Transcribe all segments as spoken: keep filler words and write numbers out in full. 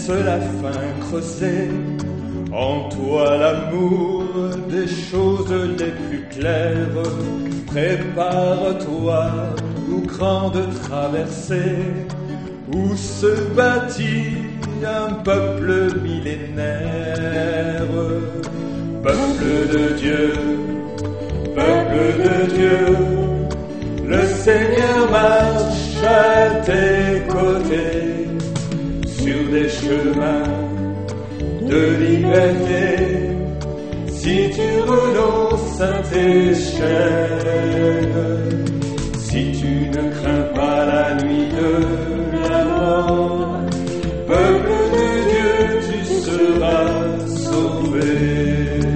la faim creusée, en toi l'amour des choses les plus claires. Prépare-toi aux grandes traversées, où se bâtit un peuple millénaire. Peuple de Dieu, peuple de Dieu, le Seigneur marche à tes côtés, sur des chemins de liberté. Si tu renonces à tes chaînes, si tu ne crains pas la nuit de la mort, peuple de Dieu, tu seras sauvé.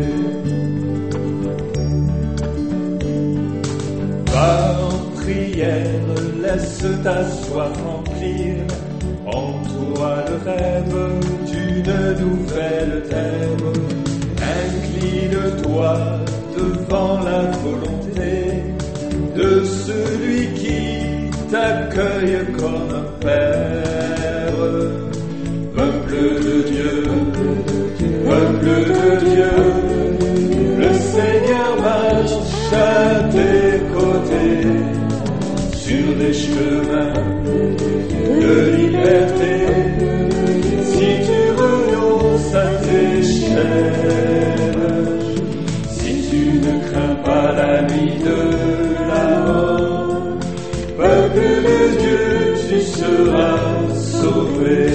Va en prière, laisse ta soif remplir en toi le rêve d'une nouvelle terre. Incline-toi devant la volonté de celui qui t'accueille comme un père. Peuple de Dieu, peuple de Dieu, le Seigneur marche à tes côtés, sur des chemins de liberté. Si tu renonces à tes chaînes, si tu ne crains pas la nuit de la mort, peuple de Dieu, tu seras sauvé.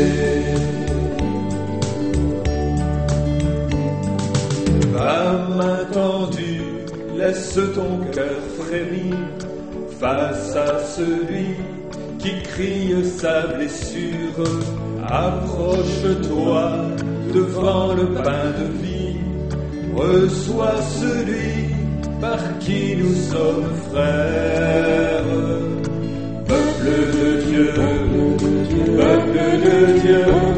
À main tendue, laisse ton cœur frémir face à celui qui crie sa blessure. Approche-toi devant le pain de vie, reçois celui par qui nous sommes frères. Peuple de Dieu, peuple de Dieu,